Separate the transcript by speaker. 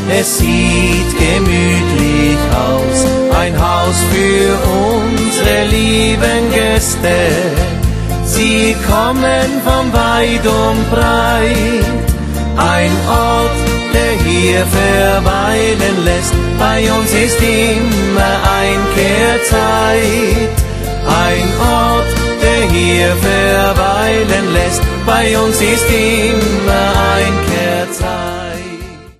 Speaker 1: Es sieht gemütlich aus, ein Haus für unsere lieben Gäste. Sie kommen von weit und breit, ein Ort, der hier verweilen lässt. Bei uns ist immer Einkehrzeit, ein Ort, der hier verweilen lässt. Bei uns ist immer Einkehrzeit.